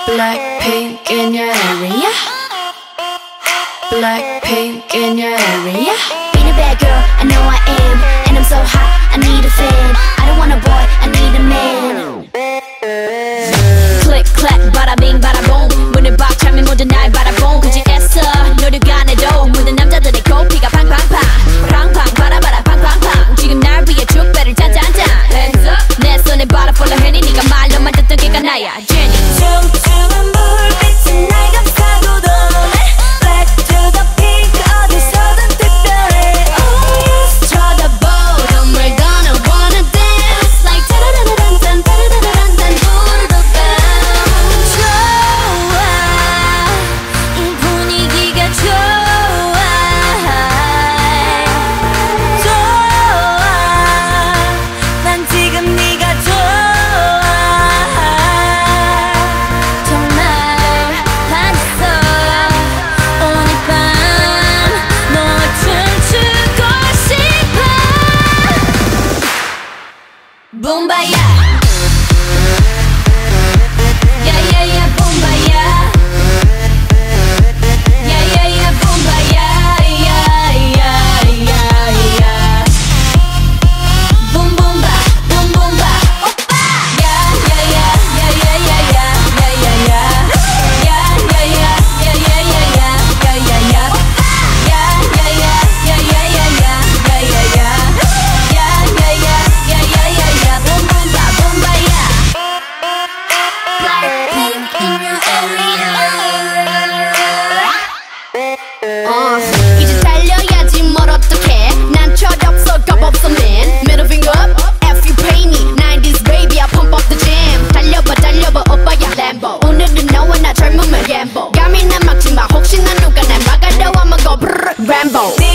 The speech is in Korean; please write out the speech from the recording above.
Blackpink in your area. Blackpink in your area. Being a bad girl, I know I am. And I'm so hot, I need a fan. I don't want a boy, I need a man. Click, clack, bada bing, bada boom. 문을 박차면 모두 날 바라본 굳이 애써 노력 안 해도 모든 남자들의 코피가 팡팡팡 팡팡 바라바라 팡팡팡 지금 날 위해 축배를 짠짠짠 Hands up 내 손에 바라 follow 해니 네가 말로만 듣던 걔가 나야 Jenny 춤추는 불빛은 날 감싸고 도네 Black to the pink 어디서든 특별해 Oh yes 쳐다보 정말 gonna wanna dance Like 따라라란딴 따라라란딴 후루룩 좋아 이 분위기가 좋아 좋아 난 지금 네가 좋아 정말 반했어 오늘 밤 너와 춤추고 싶어 붐바야 Yeah, yeah, yeah, 붐바야 Yeah, yeah, yeah, 붐바야 Yeah, yeah, yeah, yeah Boom, boom, ba, boom, boom, ba 오빠 Yeah, yeah, yeah, yeah, yeah, yeah, yeah Yeah, yeah, yeah Yeah, yeah, yeah, yeah, yeah, yeah, yeah Yeah, yeah, yeah Yeah, yeah, yeah, yeah, yeah, yeah, yeah Yeah, yeah, yeah Yeah, yeah, yeah, yeah, yeah, yeah, yeah Boom, boom, ba, 붐바야 Blackpink in your area 이제 달려야지 뭘 어떡해 난 철없어 겁없어 man Middle finger up if you pay me 90s baby I pump up the jam 달려봐 달려봐 오빠야 Lambo 오늘은 너와 나 젊음을 gamble 감히 난 막지마 혹시나 누가 날 막아도 I'ma go brrr Rambo